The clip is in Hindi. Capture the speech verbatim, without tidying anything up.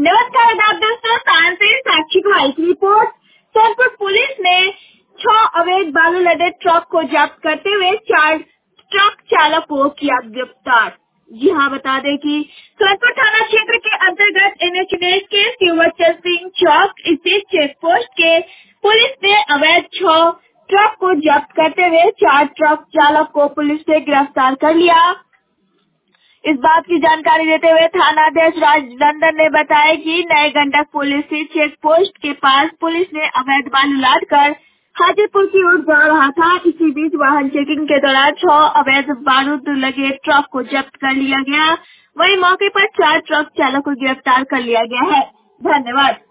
नमस्कार आदाब दोस्तों, तान से साक्षी कुमारी की रिपोर्ट। सोनपुर पुलिस ने छह अवैध बालू लदे ट्रक को जब्त करते हुए चार ट्रक चालक को किया गिरफ्तार। जी हाँ, बता दें कि सोनपुर थाना क्षेत्र के अंतर्गत एनएच उन्नीस के शिवचर सिंह चौक स्थित चेक पोस्ट के पुलिस ने अवैध छह ट्रक को जब्त करते हुए चार ट्रक चालक को पुलिस ने गिरफ्तार कर लिया। इस बात की जानकारी देते हुए थानाध्यक्ष राज नंदन ने बताया कि नए गंडक पुलिस चेक पोस्ट के पास पुलिस ने अवैध बालू लाद कर हाजीपुर की ओर जा रहा था। इसी बीच वाहन चेकिंग के दौरान छह अवैध बारूद लगे ट्रक को जब्त कर लिया गया। वहीं मौके पर चार ट्रक चालक को गिरफ्तार कर लिया गया है। धन्यवाद।